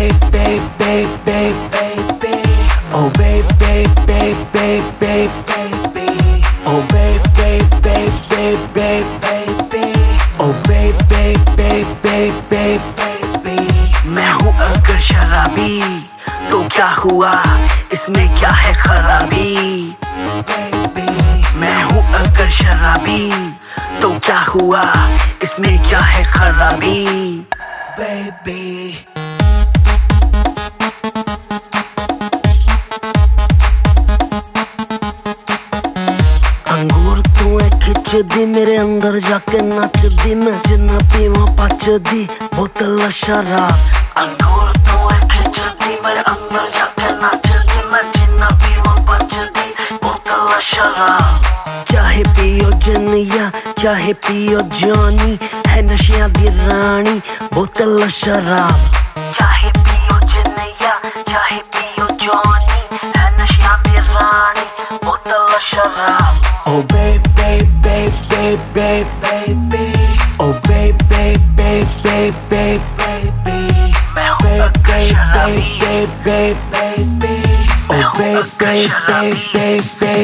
Oh baby, oh baby, oh baby, मैं हूँ अगर शराबी तो क्या हुआ, इसमें क्या है खराबी। मैं हूँ अगर शराबी तो क्या हुआ, इसमें क्या है खराबी। Baby अंगूर तू है खिच दी, मेरे अंदर जाके नच दी, मैं जिन्ना पीवा पच दी बोतल शराब। अंगूर तू है खिच दी, मेरे अंदर जाके नच दी, मैं जिन्ना पीवा पच दी बोतल शराब। चाहे पियो जनिया चाहे पियो जानी, है नशियां दी रानी बोतल शराब। चाहे पियो जनिया चाहे पियो जानी, है नशियां दी रानी बोतल शराब। Oh baby, oh baby, मैं हूँ अगर शराबी, oh baby।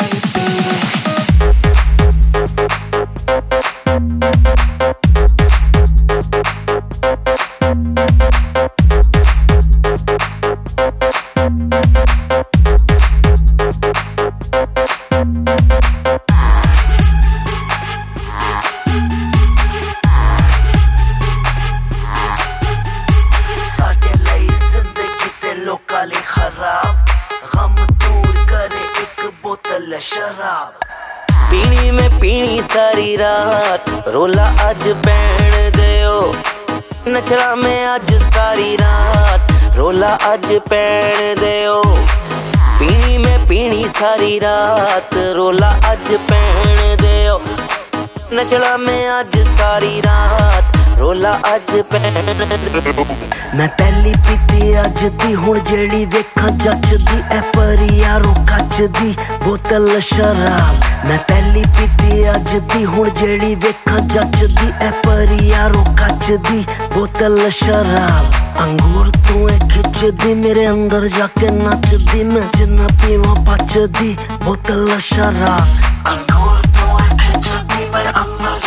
खराब गम दूर करे एक बोतल शराब। पीनी में पीनी सारी रात, रोला अज पैण दियो, नचना में अज सारी रात, रोला अज पैण दियो। पीनी में पीनी सारी रात, रोला अज पैण दियो, नचना में अज सारी रात, रोला अज पैण दियो। मैं पहली पीती अज दी, हुण जेड़ी देखा जच दी, ऐ परी यारो कच दी बोतल शराब। मैं पहली पीती अज दी, हुण जेड़ी देखा जच दी, ऐ परी यारो कच दी बोतल शराब। अंगूर तू है खिच दी, मेरे अंदर जाके नच दी, मैं जिन्ना पीवा पच दी बोतल शराब। अंगूर तू है खिच दी, मेरे अंदर